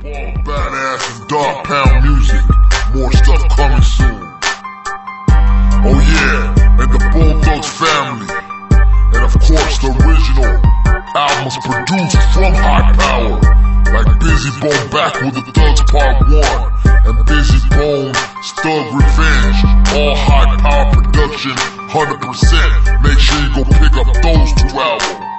Badass and Dog Pound music. More stuff coming soon. Oh yeah, and the Bone Thugs family. And of course the original albums produced from High Power. Like Bizzy Bone back with the Thugs Part 1 and Bizzy Bone Thug Revenge. All High Power production, 100%. Make sure you go pick up those two albums.